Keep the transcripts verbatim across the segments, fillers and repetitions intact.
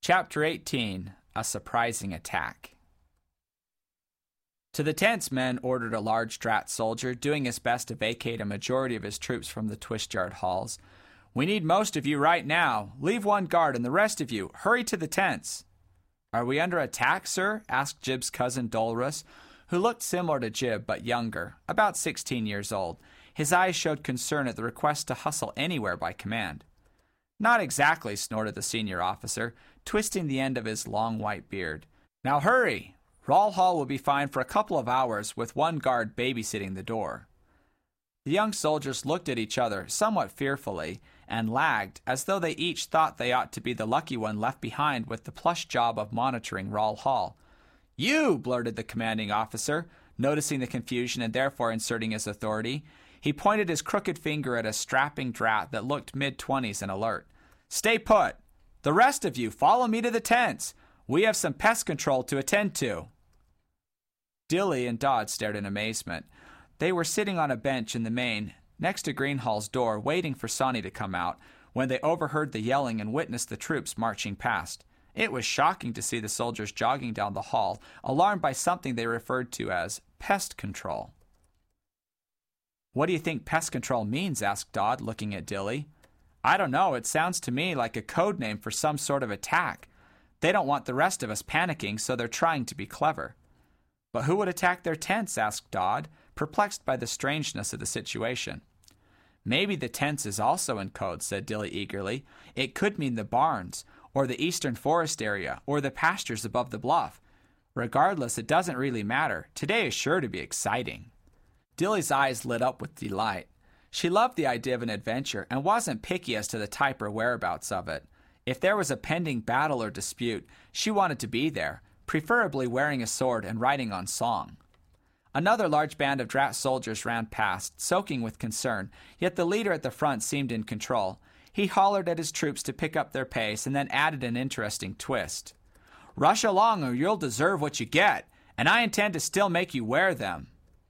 Chapter eighteen. A Surprising Attack. To the tents, men ordered a large Drat soldier, doing his best to vacate a majority of his troops from the Twistyard halls. "We need most of you right now. Leave one guard, and the rest of you, hurry to the tents." "Are we under attack, sir?" asked Jib's cousin Dolorous, who looked similar to Jib but younger, about sixteen years old. His eyes showed concern at the request to hustle anywhere by command. "Not exactly," snorted the senior officer, twisting the end of his long white beard. "Now hurry! Rawle Hall will be fine for a couple of hours, with one guard babysitting the door." The young soldiers looked at each other somewhat fearfully and lagged, as though they each thought they ought to be the lucky one left behind with the plush job of monitoring Rawle Hall. "You!" blurted the commanding officer, noticing the confusion and therefore inserting his authority. He pointed his crooked finger at a strapping drat that looked mid-twenties and alert. "Stay put! The rest of you, follow me to the tents! We have some pest control to attend to." Dilly and Dodd stared in amazement. They were sitting on a bench in the main, next to Greenhall's door, waiting for Sonny to come out, when they overheard the yelling and witnessed the troops marching past. It was shocking to see the soldiers jogging down the hall, alarmed by something they referred to as pest control. "What do you think pest control means?" asked Dodd, looking at Dilly. "I don't know. It sounds to me like a code name for some sort of attack. They don't want the rest of us panicking, so they're trying to be clever." "But who would attack their tents?" asked Dodd, perplexed by the strangeness of the situation. "Maybe the tents is also in code," said Dilly eagerly. "It could mean the barns, or the eastern forest area, or the pastures above the bluff. Regardless, it doesn't really matter. Today is sure to be exciting." Dilly's eyes lit up with delight. She loved the idea of an adventure and wasn't picky as to the type or whereabouts of it. If there was a pending battle or dispute, she wanted to be there, preferably wearing a sword and riding on song. Another large band of Drat soldiers ran past, soaking with concern, yet the leader at the front seemed in control. He hollered at his troops to pick up their pace and then added an interesting twist. "Rush along or you'll deserve what you get, and I intend to still make you wear them."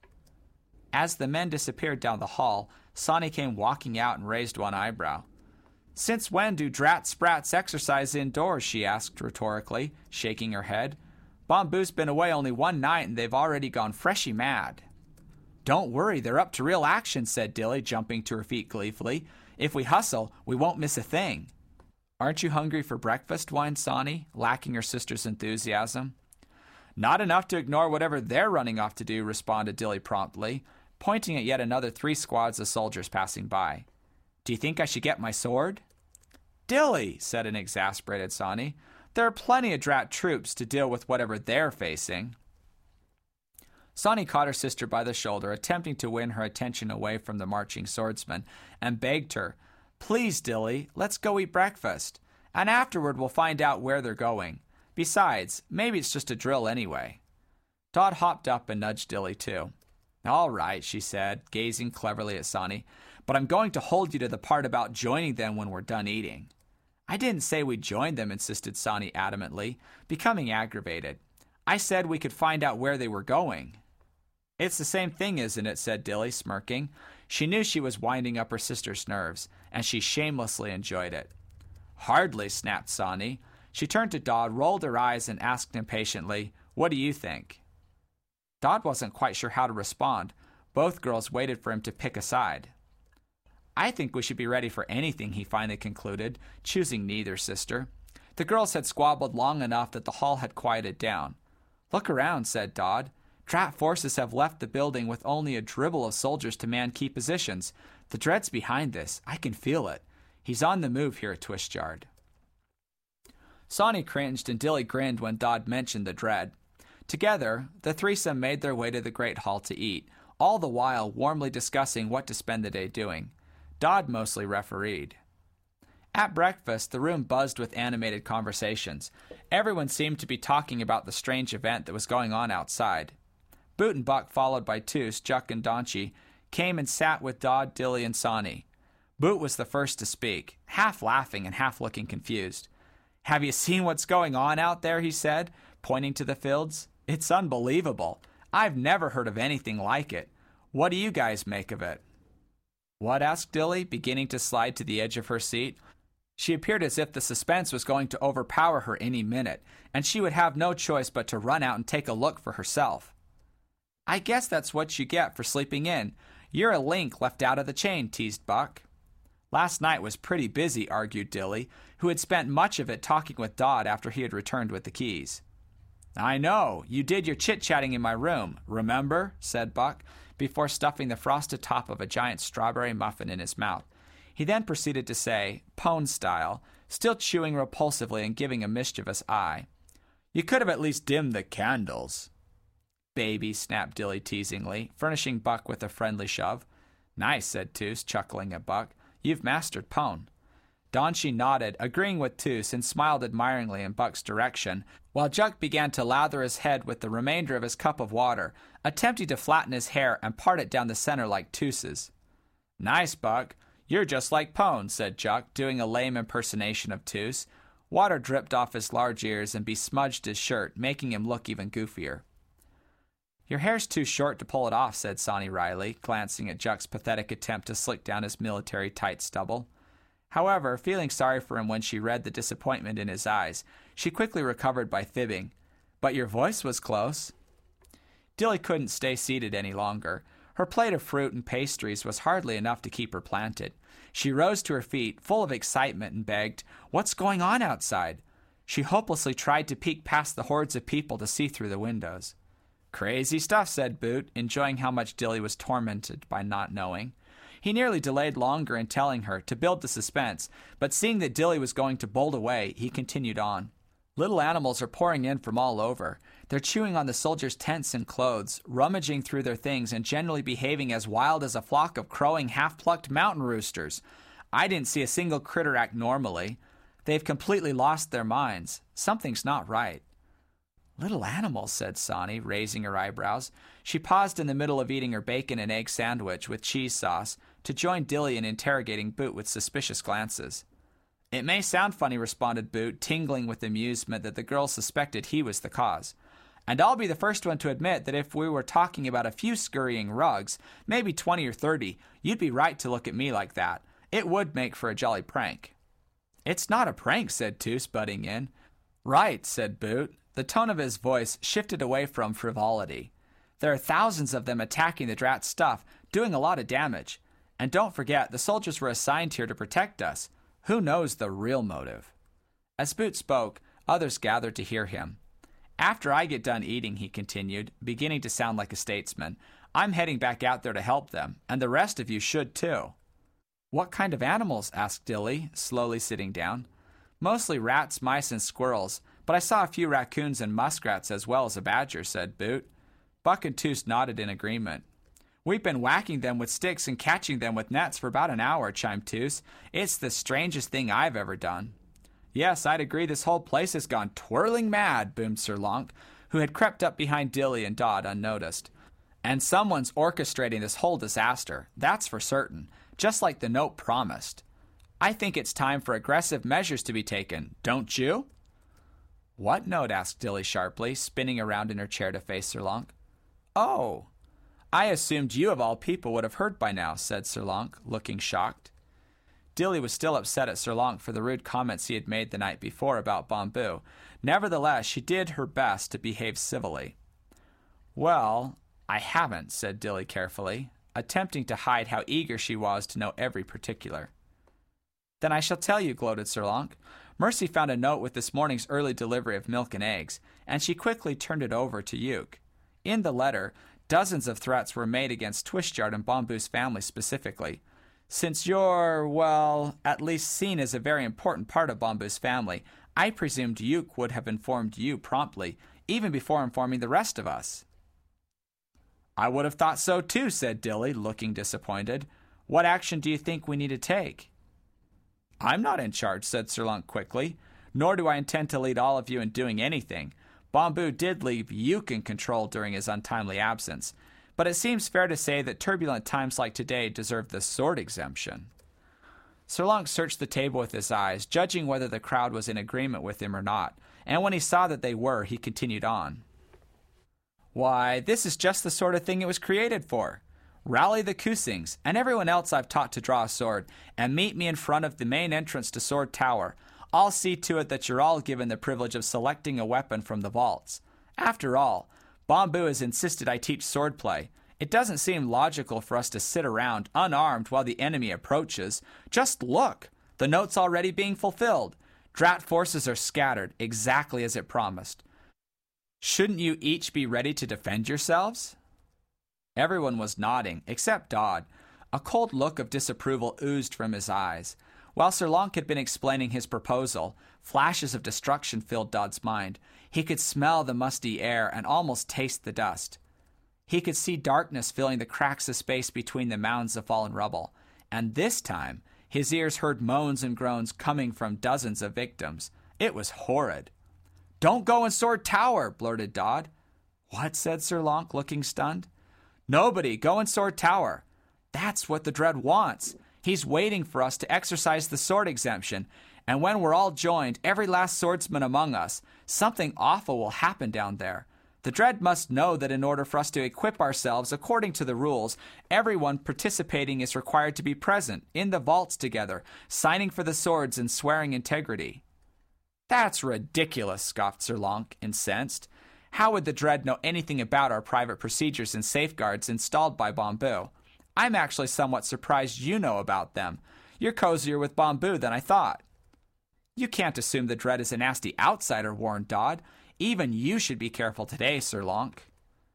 As the men disappeared down the hall, Sonny came walking out and raised one eyebrow. "Since when do Drat sprats exercise indoors?" she asked rhetorically, shaking her head. "Bomboo's been away only one night and they've already gone freshy mad." "Don't worry, they're up to real action," said Dilly, jumping to her feet gleefully. "If we hustle, we won't miss a thing." "Aren't you hungry for breakfast?" whined Sonny, lacking her sister's enthusiasm. "Not enough to ignore whatever they're running off to do," responded Dilly promptly, pointing at yet another three squads of soldiers passing by. "Do you think I should get my sword?" "Dilly," said an exasperated Sonny, "there are plenty of Drat troops to deal with whatever they're facing." Sonny caught her sister by the shoulder, attempting to win her attention away from the marching swordsman, and begged her, "Please, Dilly, let's go eat breakfast, and afterward we'll find out where they're going. Besides, maybe it's just a drill anyway." Dodd hopped up and nudged Dilly too. "All right," she said, gazing cleverly at Sonny, "but I'm going to hold you to the part about joining them when we're done eating." "I didn't say we'd join them," insisted Sonny adamantly, becoming aggravated. "I said we could find out where they were going." "It's the same thing, isn't it?" said Dilly, smirking. She knew she was winding up her sister's nerves, and she shamelessly enjoyed it. "Hardly," snapped Sonny. She turned to Dodd, rolled her eyes, and asked impatiently, "What do you think?" Dodd wasn't quite sure how to respond. Both girls waited for him to pick a side. "I think we should be ready for anything," he finally concluded, choosing neither sister. The girls had squabbled long enough that the hall had quieted down. "Look around," said Dodd. "Drat forces have left the building with only a dribble of soldiers to man key positions. The Dread's behind this. I can feel it. He's on the move here at Twistyard." Sonny cringed and Dilly grinned when Dodd mentioned the Dread. Together, the threesome made their way to the Great Hall to eat, all the while warmly discussing what to spend the day doing. Dodd mostly refereed. At breakfast, the room buzzed with animated conversations. Everyone seemed to be talking about the strange event that was going on outside. Boot and Buck, followed by Toos, Juck, and Donchi, came and sat with Dodd, Dilly, and Sonny. Boot was the first to speak, half laughing and half looking confused. "Have you seen what's going on out there?" he said, pointing to the fields. "It's unbelievable. I've never heard of anything like it. What do you guys make of it?" "What?" asked Dilly, beginning to slide to the edge of her seat. She appeared as if the suspense was going to overpower her any minute, and she would have no choice but to run out and take a look for herself. "I guess that's what you get for sleeping in. You're a link left out of the chain," teased Buck. "Last night was pretty busy," argued Dilly, who had spent much of it talking with Dodd after he had returned with the keys. "I know. You did your chit-chatting in my room, remember?" said Buck, before stuffing the frosted top of a giant strawberry muffin in his mouth. He then proceeded to say, Pone style, still chewing repulsively and giving a mischievous eye, "You could have at least dimmed the candles." "Baby," snapped Dilly teasingly, furnishing Buck with a friendly shove. "Nice," said Toos, chuckling at Buck. "You've mastered Pone." Donchi nodded, agreeing with Toos, and smiled admiringly in Buck's direction, while Juck began to lather his head with the remainder of his cup of water, attempting to flatten his hair and part it down the center like Toos's. "Nice, Buck. You're just like Pone," said Juck, doing a lame impersonation of Toos. Water dripped off his large ears and besmudged his shirt, making him look even goofier. "Your hair's too short to pull it off," said Sonny Riley, glancing at Juck's pathetic attempt to slick down his military tight stubble. However, feeling sorry for him when she read the disappointment in his eyes, she quickly recovered by fibbing, "But your voice was close." Dilly couldn't stay seated any longer. Her plate of fruit and pastries was hardly enough to keep her planted. She rose to her feet, full of excitement, and begged, "What's going on outside?" She hopelessly tried to peek past the hordes of people to see through the windows. "Crazy stuff," said Boot, enjoying how much Dilly was tormented by not knowing. He nearly delayed longer in telling her, to build the suspense, but seeing that Dilly was going to bolt away, he continued on. "Little animals are pouring in from all over. They're chewing on the soldiers' tents and clothes, rummaging through their things, and generally behaving as wild as a flock of crowing, half-plucked mountain roosters. I didn't see a single critter act normally. They've completely lost their minds. Something's not right." "Little animals," said Sonny, raising her eyebrows. She paused in the middle of eating her bacon and egg sandwich with cheese sauce to join Dilly in interrogating Boot with suspicious glances. "It may sound funny," responded Boot, tingling with amusement that the girl suspected he was the cause. "And I'll be the first one to admit that if we were talking about a few scurrying rugs, maybe twenty or thirty, you'd be right to look at me like that. It would make for a jolly prank." "It's not a prank," said Toos, butting in. "Right," said Boot. The tone of his voice shifted away from frivolity. "There are thousands of them attacking the drat stuff, doing a lot of damage. And don't forget, the soldiers were assigned here to protect us. Who knows the real motive?" As Boot spoke, others gathered to hear him. "After I get done eating," he continued, beginning to sound like a statesman, "I'm heading back out there to help them, and the rest of you should too." "What kind of animals?" asked Dilly, slowly sitting down. "Mostly rats, mice, and squirrels, but I saw a few raccoons and muskrats as well as a badger," said Boot. Buck and Toos nodded in agreement. "We've been whacking them with sticks and catching them with nets for about an hour," chimed Toos. "It's the strangest thing I've ever done." "Yes, I'd agree this whole place has gone twirling mad," boomed Sir Lonk, who had crept up behind Dilly and Dodd unnoticed. "And someone's orchestrating this whole disaster, that's for certain, just like the note promised. I think it's time for aggressive measures to be taken, don't you?" "What note?" asked Dilly sharply, spinning around in her chair to face Sir Lonk. "Oh, I assumed you of all people would have heard by now," said Sir Lonk, looking shocked. Dilly was still upset at Sir Lonk for the rude comments he had made the night before about Bomboo. Nevertheless, she did her best to behave civilly. "Well, I haven't," said Dilly carefully, attempting to hide how eager she was to know every particular. "Then I shall tell you," gloated Sir Lonk. "Mercy found a note with this morning's early delivery of milk and eggs, and she quickly turned it over to Uke. In the letter, dozens of threats were made against Twistjard and Bomboo's family specifically. Since you're, well, at least seen as a very important part of Bomboo's family, I presumed Uke would have informed you promptly, even before informing the rest of us." "I would have thought so too," said Dilly, looking disappointed. "What action do you think we need to take?" "I'm not in charge," said Sir Lonk quickly, "nor do I intend to lead all of you in doing anything. Bomboo did leave Uke in control during his untimely absence, but it seems fair to say that turbulent times like today deserve the sword exemption." Sir Lonk searched the table with his eyes, judging whether the crowd was in agreement with him or not, and when he saw that they were, he continued on. "Why, this is just the sort of thing it was created for. Rally the Kusings and everyone else I've taught to draw a sword, and meet me in front of the main entrance to Sword Tower. I'll see to it that you're all given the privilege of selecting a weapon from the vaults. After all, Bamboo has insisted I teach swordplay. It doesn't seem logical for us to sit around unarmed while the enemy approaches. Just look! The note's already being fulfilled. Drat forces are scattered, exactly as it promised. Shouldn't you each be ready to defend yourselves? Everyone was nodding, except Dodd. A cold look of disapproval oozed from his eyes. While Sir Lonk had been explaining his proposal, flashes of destruction filled Dodd's mind. He could smell the musty air and almost taste the dust. He could see darkness filling the cracks of space between the mounds of fallen rubble. And this time, his ears heard moans and groans coming from dozens of victims. It was horrid. "Don't go in Sword Tower," blurted Dodd. "What?" said Sir Lonk, looking stunned. "Nobody, go in Sword Tower. That's what the Dread wants. He's waiting for us to exercise the sword exemption, and when we're all joined, every last swordsman among us, something awful will happen down there. The Dread must know that in order for us to equip ourselves according to the rules, everyone participating is required to be present, in the vaults together, signing for the swords and swearing integrity." "That's ridiculous," scoffed Sir Lonk, incensed. "How would the Dread know anything about our private procedures and safeguards installed by Bamboo? I'm actually somewhat surprised you know about them. You're cozier with Bamboo than I thought." "You can't assume the Dread is a nasty outsider," warned Dodd. "Even you should be careful today, Sir Lonk."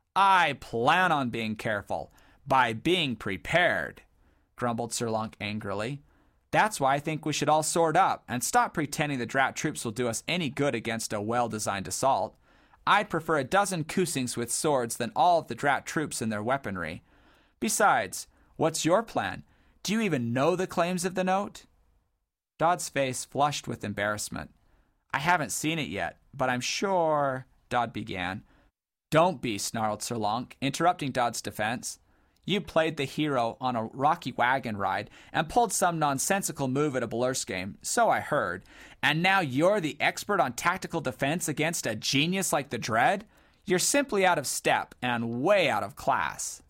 "I plan on being careful, by being prepared," grumbled Sir Lonk angrily. "That's why I think we should all sword up, and stop pretending the Drat troops will do us any good against a well-designed assault. I'd prefer a dozen Kusings with swords than all of the Drat troops and their weaponry. Besides, what's your plan? Do you even know the claims of the note?" Dodd's face flushed with embarrassment. "I haven't seen it yet, but I'm sure," Dodd began. "Don't be," snarled Sir Lonk, interrupting Dodd's defense. "You played the hero on a rocky wagon ride and pulled some nonsensical move at a Blurse game, so I heard, and now you're the expert on tactical defense against a genius like the Dread? You're simply out of step and way out of class."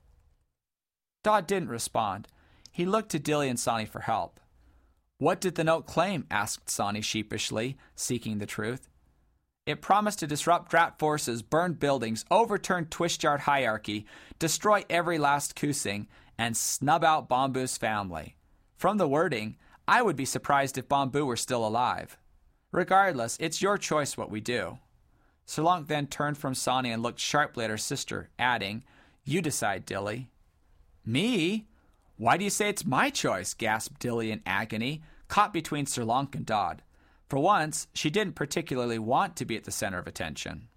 Dodd didn't respond. He looked to Dilly and Sonny for help. "What did the note claim?" asked Sonny sheepishly, seeking the truth. "It promised to disrupt Drat forces, burn buildings, overturn Twistjard hierarchy, destroy every last Kusing, and snub out Bamboo's family. From the wording, I would be surprised if Bamboo were still alive. Regardless, it's your choice what we do." Sir Lonk then turned from Sonny and looked sharply at her sister, adding, "You decide, Dilly." "Me? Why do you say it's my choice?" gasped Dilly in agony, caught between Sir Lonk and Dodd. For once, she didn't particularly want to be at the center of attention.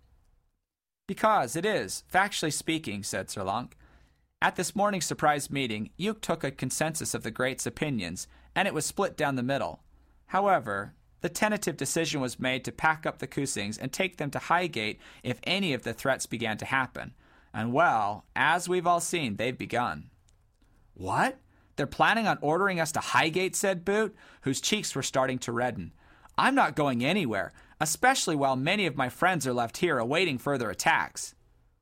"Because it is, factually speaking," said Sir Lonk. "At this morning's surprise meeting, Uke took a consensus of the Great's opinions, and it was split down the middle. However, the tentative decision was made to pack up the Kusings and take them to Highgate if any of the threats began to happen. And well, as we've all seen, they've begun." "What? They're planning on ordering us to Highgate?" said Boot, whose cheeks were starting to redden. "I'm not going anywhere, especially while many of my friends are left here awaiting further attacks."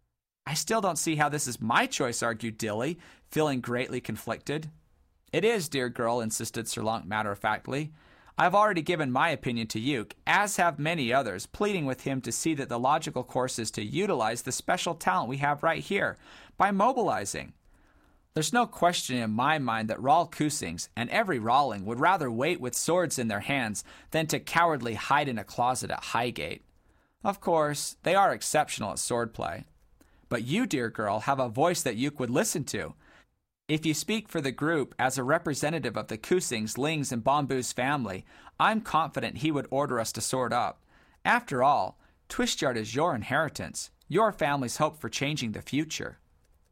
"I still don't see how this is my choice," argued Dilly, feeling greatly conflicted. "It is, dear girl," insisted Sir Lonk matter-of-factly. "I've already given my opinion to Uke, as have many others, pleading with him to see that the logical course is to utilize the special talent we have right here, by mobilizing. There's no question in my mind that Rahl Kusings and every Rawling would rather wait with swords in their hands than to cowardly hide in a closet at Highgate. Of course, they are exceptional at swordplay. But you, dear girl, have a voice that Uke would listen to. If you speak for the group as a representative of the Kusings, Lings, and Bamboo's family, I'm confident he would order us to sword up. After all, Twistjard is your inheritance, your family's hope for changing the future."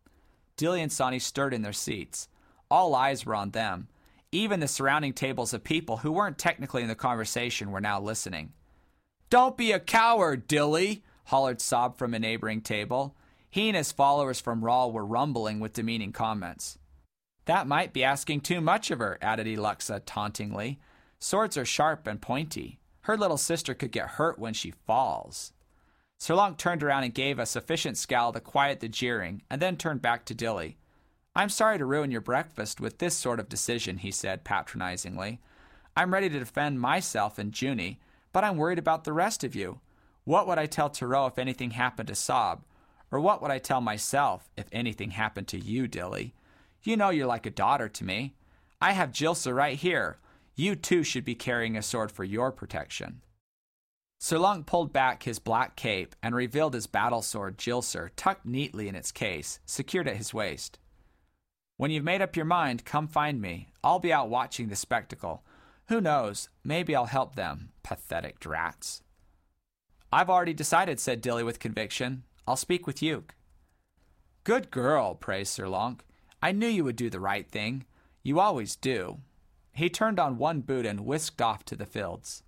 Dilly and Sonny stirred in their seats. All eyes were on them. Even the surrounding tables of people who weren't technically in the conversation were now listening. "Don't be a coward, Dilly!" hollered Sob from a neighboring table. He and his followers from Rahl were rumbling with demeaning comments. "That might be asking too much of her," added Eluxa tauntingly. "Swords are sharp and pointy. Her little sister could get hurt when she falls." Sir Lonk turned around and gave a sufficient scowl to quiet the jeering, and then turned back to Dilly. I'm sorry to ruin your breakfast with this sort of decision, he said patronizingly. I'm ready to defend myself and Junie, but I'm worried about the rest of you. What would I tell Tarot if anything happened to Sob? Or what would I tell myself if anything happened to you, Dilly? You know you're like a daughter to me. I have Jilsa right here. You too should be carrying a sword for your protection. Sir Lunk pulled back his black cape and revealed his battle sword, Jilser, tucked neatly in its case, secured at his waist. When you've made up your mind, come find me. I'll be out watching the spectacle. Who knows, maybe I'll help them, pathetic drats. I've already decided, said Dilly with conviction. I'll speak with Uke. Good girl, praised Sir Lunk. I knew you would do the right thing. You always do. He turned on one boot and whisked off to the fields.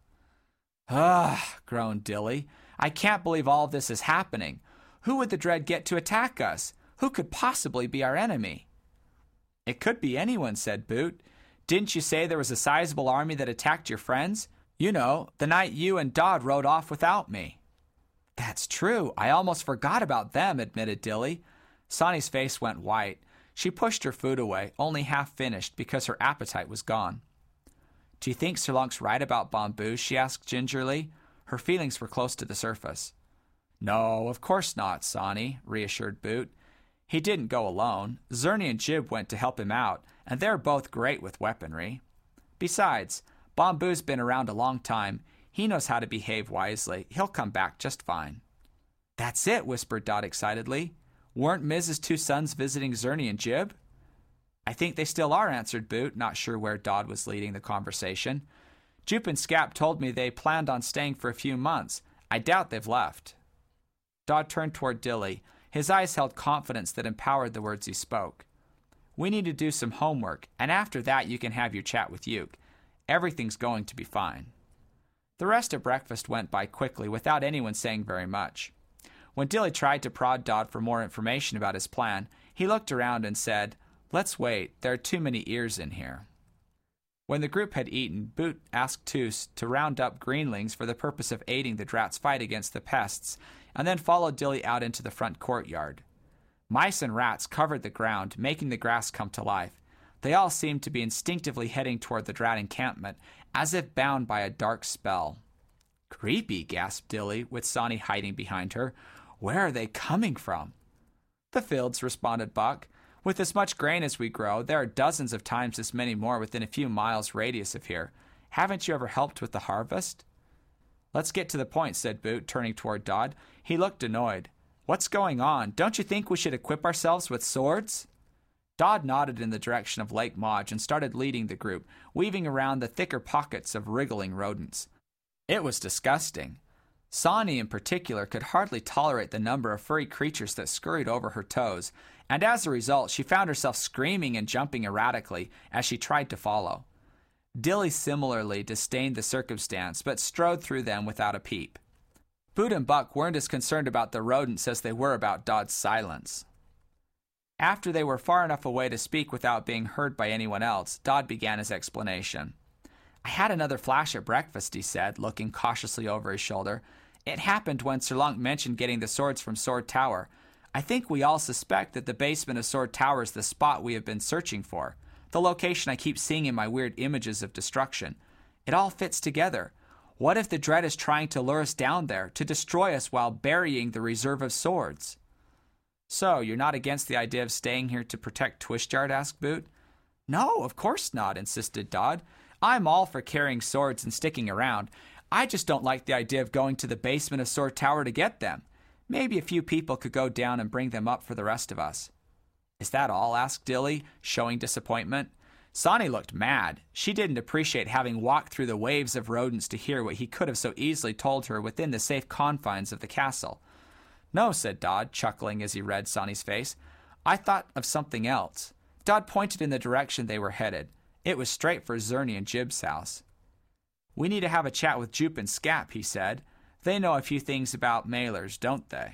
Ah, groaned Dilly. I can't believe all of this is happening. Who would the Dread get to attack us? Who could possibly be our enemy? It could be anyone, said Boot. Didn't you say there was a sizable army that attacked your friends? You know, the night you and Dodd rode off without me. That's true. I almost forgot about them, admitted Dilly. Sonny's face went white. She pushed her food away, only half finished, because her appetite was gone. Do you think Sir Lunk's right about Bombus? She asked gingerly. Her feelings were close to the surface. No, of course not, Sonny, reassured Boot. He didn't go alone. Zerny and Jib went to help him out, and they're both great with weaponry. Besides, Bombus's been around a long time. He knows how to behave wisely. He'll come back just fine. That's it, whispered Dot excitedly. Weren't Miz's two sons visiting Zerny and Jib? I think they still are, answered Boot, not sure where Dodd was leading the conversation. Jupe and Scap told me they planned on staying for a few months. I doubt they've left. Dodd turned toward Dilly. His eyes held confidence that empowered the words he spoke. We need to do some homework, and after that you can have your chat with Uke. Everything's going to be fine. The rest of breakfast went by quickly without anyone saying very much. When Dilly tried to prod Dodd for more information about his plan, he looked around and said, Let's wait, there are too many ears in here. When the group had eaten, Boot asked Toos to round up greenlings for the purpose of aiding the Drat's fight against the pests, and then followed Dilly out into the front courtyard. Mice and rats covered the ground, making the grass come to life. They all seemed to be instinctively heading toward the Drat encampment, as if bound by a dark spell. Creepy, gasped Dilly, with Sonny hiding behind her. Where are they coming from? The fields, responded Buck. With as much grain as we grow, there are dozens of times as many more within a few miles radius of here. Haven't you ever helped with the harvest? Let's get to the point, said Boot, turning toward Dodd. He looked annoyed. What's going on? Don't you think we should equip ourselves with swords? Dodd nodded in the direction of Lake Modge and started leading the group, weaving around the thicker pockets of wriggling rodents. It was disgusting. Sonny, in particular, could hardly tolerate the number of furry creatures that scurried over her toes, and as a result, she found herself screaming and jumping erratically as she tried to follow. Dilly similarly disdained the circumstance, but strode through them without a peep. Boot and Buck weren't as concerned about the rodents as they were about Dodd's silence. After they were far enough away to speak without being heard by anyone else, Dodd began his explanation. I had another flash at breakfast, he said, looking cautiously over his shoulder. It happened when Sir Lunk mentioned getting the swords from Sword Tower. I think we all suspect that the basement of Sword Tower is the spot we have been searching for, the location I keep seeing in my weird images of destruction. It all fits together. What if the Dread is trying to lure us down there, to destroy us while burying the reserve of swords? So, you're not against the idea of staying here to protect Twistjard? Asked Boot. No, of course not, insisted Dodd. I'm all for carrying swords and sticking around. I just don't like the idea of going to the basement of Sword Tower to get them. Maybe a few people could go down and bring them up for the rest of us. Is that all? Asked Dilly, showing disappointment. Sonny looked mad. She didn't appreciate having walked through the waves of rodents to hear what he could have so easily told her within the safe confines of the castle. No, said Dodd, chuckling as he read Sonny's face. I thought of something else. Dodd pointed in the direction they were headed. It was straight for Zerny and Jib's house. We need to have a chat with Jupe and Scap, he said. They know a few things about mailers, don't they?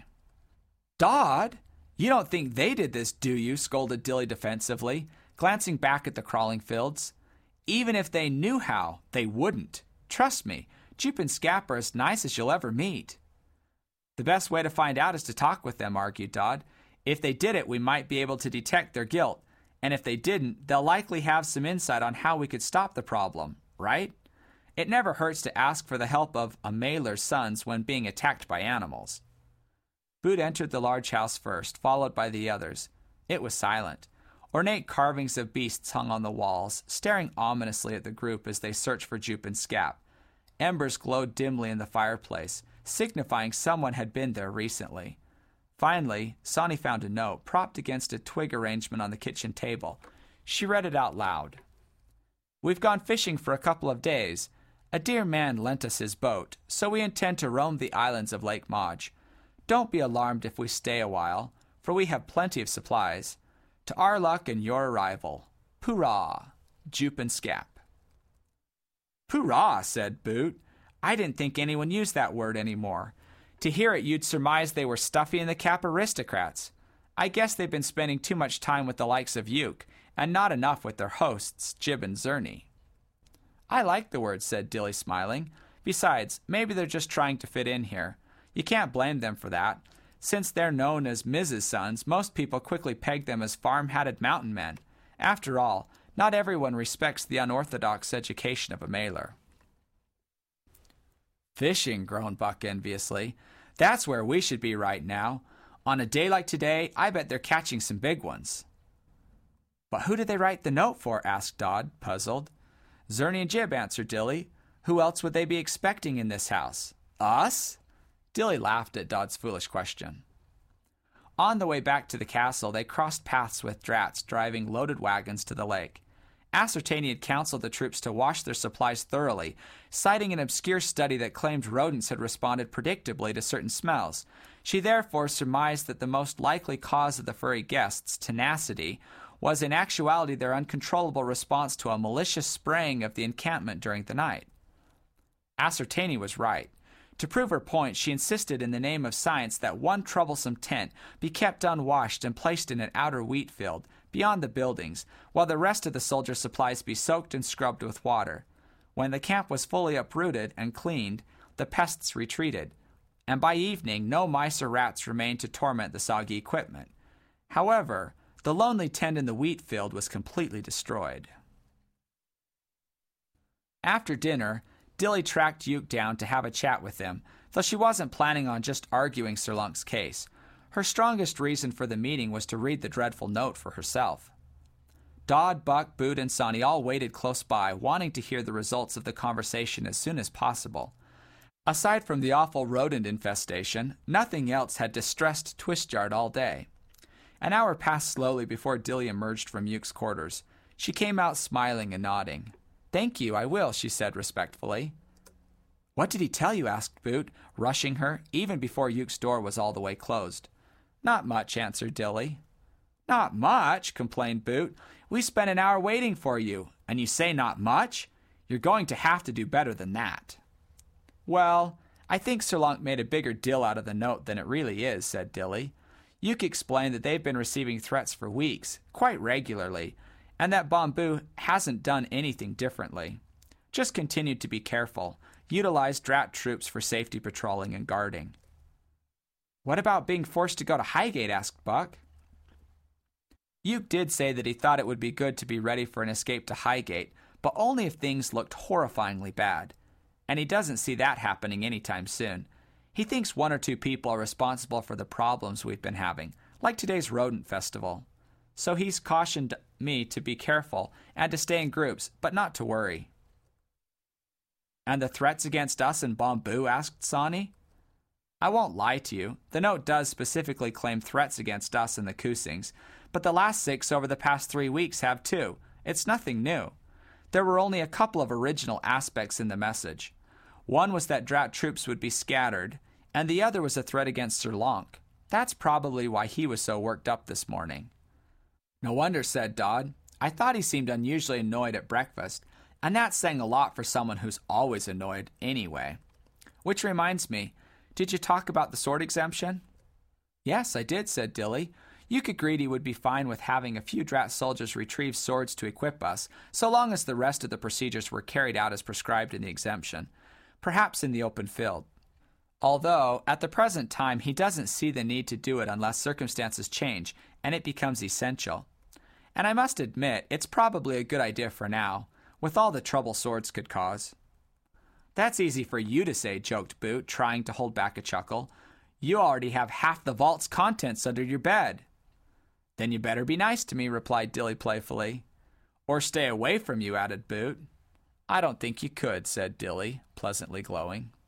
Dodd? You don't think they did this, do you? Scolded Dilly defensively, glancing back at the crawling fields. Even if they knew how, they wouldn't. Trust me, Jupe and Scap are as nice as you'll ever meet. The best way to find out is to talk with them, argued Dodd. If they did it, we might be able to detect their guilt. And if they didn't, they'll likely have some insight on how we could stop the problem, right? It never hurts to ask for the help of a Mailer's sons when being attacked by animals. Boot entered the large house first, followed by the others. It was silent. Ornate carvings of beasts hung on the walls, staring ominously at the group as they searched for Jupe and Scap. Embers glowed dimly in the fireplace, signifying someone had been there recently. Finally, Sonny found a note propped against a twig arrangement on the kitchen table. She read it out loud. "We've gone fishing for a couple of days. A dear man lent us his boat, so we intend to roam the islands of Lake Maj. Don't be alarmed if we stay a while, for we have plenty of supplies. To our luck and your arrival. Poorah, Jupe and Scap." "Poorah," said Boot. "I didn't think anyone used that word anymore. To hear it, you'd surmise they were Stuffy and the Cap aristocrats. I guess they've been spending too much time with the likes of Uke, and not enough with their hosts, Jib and Zerny." "I like the word," said Dilly, smiling. "Besides, maybe they're just trying to fit in here. You can't blame them for that. Since they're known as Missus Sons, most people quickly peg them as farm-hatted mountain men. After all, not everyone respects the unorthodox education of a Mailer." "Fishing," groaned Buck enviously. "That's where we should be right now. On a day like today, I bet they're catching some big ones." "But who did they write the note for?" asked Dodd, puzzled. "Zerny and Jib," answered Dilly. "Who else would they be expecting in this house? Us?" Dilly laughed at Dodd's foolish question. On the way back to the castle, they crossed paths with Drats driving loaded wagons to the lake. Ascertani had counseled the troops to wash their supplies thoroughly, citing an obscure study that claimed rodents had responded predictably to certain smells. She therefore surmised that the most likely cause of the furry guests' tenacity was in actuality their uncontrollable response to a malicious spraying of the encampment during the night. Ascertani was right. To prove her point, she insisted in the name of science that one troublesome tent be kept unwashed and placed in an outer wheat field, beyond the buildings, while the rest of the soldier supplies be soaked and scrubbed with water. When the camp was fully uprooted and cleaned, the pests retreated, and by evening no mice or rats remained to torment the soggy equipment. However, the lonely tent in the wheat field was completely destroyed. After dinner, Dilly tracked Uke down to have a chat with him, though she wasn't planning on just arguing Sir Lunk's case. Her strongest reason for the meeting was to read the dreadful note for herself. Dodd, Buck, Boot, and Sonny all waited close by, wanting to hear the results of the conversation as soon as possible. Aside from the awful rodent infestation, nothing else had distressed Twistyard all day. An hour passed slowly before Dilly emerged from Uke's quarters. She came out smiling and nodding. "Thank you, I will," she said respectfully. "What did he tell you?" asked Boot, rushing her, even before Uke's door was all the way closed. "Not much," answered Dilly. "Not much?" complained Boot. "We spent an hour waiting for you, and you say not much? You're going to have to do better than that." "Well, I think Sir Lunk made a bigger deal out of the note than it really is," said Dilly. "Uke explained that they've been receiving threats for weeks, quite regularly, and that Bomboo hasn't done anything differently. Just continued to be careful, utilized Drat troops for safety patrolling and guarding." "What about being forced to go to Highgate?" asked Buck. Uke did say that he thought it would be good to be ready for an escape to Highgate, but only if things looked horrifyingly bad. And he doesn't see that happening anytime soon. He thinks one or two people are responsible for the problems we've been having, like today's rodent festival. So he's cautioned me to be careful and to stay in groups, but not to worry. "And the threats against us and Bomboo?" asked Sonny. "I won't lie to you. The note does specifically claim threats against us and the Kusings, but the last six over the past three weeks have too. It's nothing new. There were only a couple of original aspects in the message. One was that Drat troops would be scattered, and the other was a threat against Sir Lonk. That's probably why he was so worked up this morning." "No wonder," said Dodd. "I thought he seemed unusually annoyed at breakfast, and that's saying a lot for someone who's always annoyed anyway. Which reminds me, did you talk about the sword exemption?" "Yes, I did," said Dilly. "Uke agreed he would be fine with having a few Drat soldiers retrieve swords to equip us, so long as the rest of the procedures were carried out as prescribed in the exemption, perhaps in the open field. Although, at the present time, he doesn't see the need to do it unless circumstances change, and it becomes essential. And I must admit, it's probably a good idea for now, with all the trouble swords could cause. That's easy for you to say, joked Boot, trying to hold back a chuckle. You already have half the vault's contents under your bed. Then you better be nice to me, replied Dilly playfully. Or stay away from you, added Boot. I don't think you could, said Dilly, pleasantly glowing.